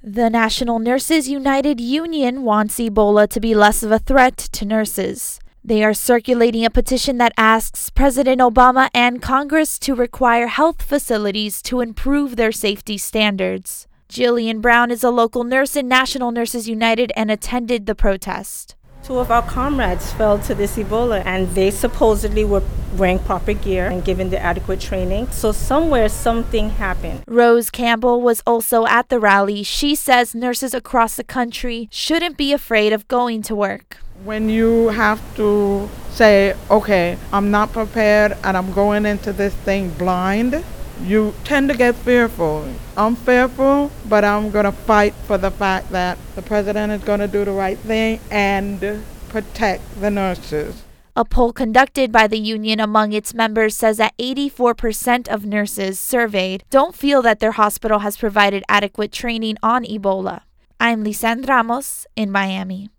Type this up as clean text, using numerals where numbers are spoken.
The National Nurses United Union wants Ebola to be less of a threat to nurses. They are circulating a petition that asks President Obama and Congress to require health facilities to improve their safety standards. Jillian Brown is a local nurse in National Nurses United and attended the protest. 2 of our comrades fell to this Ebola, and they supposedly were wearing proper gear and given the adequate training. So somewhere something happened. Rose Campbell was also at the rally. She says nurses across the country shouldn't be afraid of going to work. When you have to say, okay, I'm not prepared and I'm going into this thing blind, you tend to get fearful. I'm fearful, but I'm going to fight for the fact that the president is going to do the right thing and protect the nurses. A poll conducted by the union among its members says that 84% of nurses surveyed don't feel that their hospital has provided adequate training on Ebola. I'm Lisanne Ramos in Miami.